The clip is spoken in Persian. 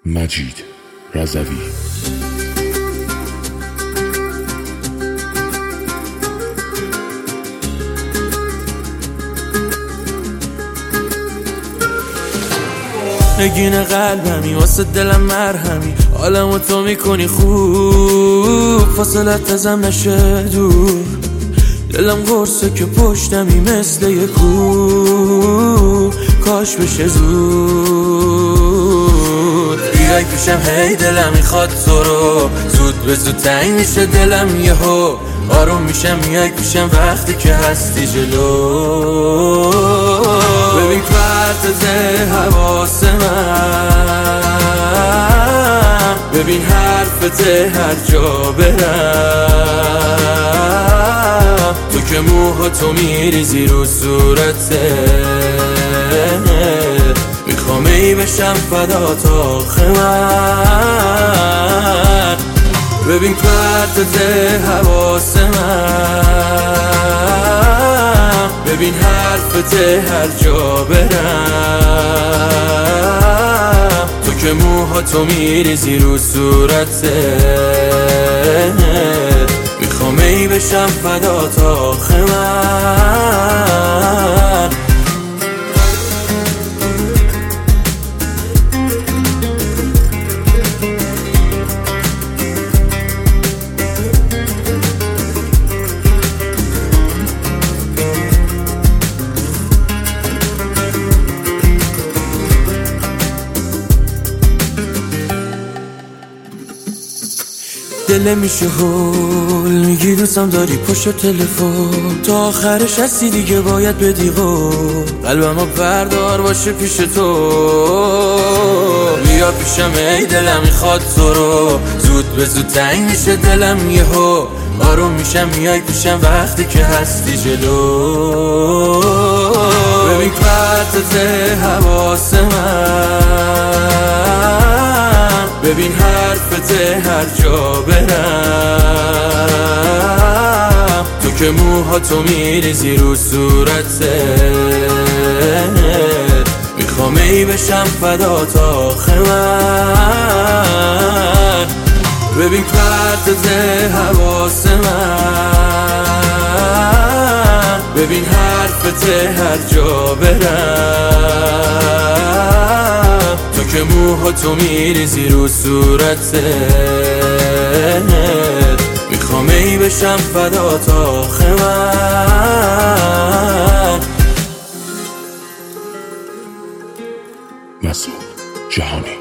مجید رضوی. نگین قلبمی واسه دلم مرهمی، حالمو تو میکنی خوب، فاصلت ازم نشه دور، دلم قرصه که پشتمی مثل یه کوه، کاش بشه زود بیای پیشم، هی دلم میخواد تو رو، زود به زود تنگ میشه دلم یهو، آروم میشم میای پیشم وقتی که هستی جلو، ببین پرتت حواس من، ببین حرفت هر جا برم، تو که موهاتو میریزی رو صورته، میخوام ای بشم فدات آخه من، ببین پرتت حواس من، ببین حرفت هر جا برم، تو که موهاتو میریزی رو صورته، میخوام ای بشم فدات آخه من. دل میشه هول، میگی دوستم داری پشت تلفن، تا آخرش هستی دیگه باید بدی قول، قلبمو بردار باشه پیش تو، بیا پیشم ای دلم میخواد تو رو، زود به زود تنگ میشه دلم یهو، آروم میشم میای پیشم وقتی که هستی جلو، ببین پرتت حواس من، ببین حرفت هر جا برم، تو که موهاتو میریزی رو صورته، میخوام ای بشم فدات آخه من، ببین پرتت حواس من، ببین حرفت هر جا برم، تو که موهاتو میریزی رو صورته، میخوام ای بشم فدات آخه من. مسعود جهانی.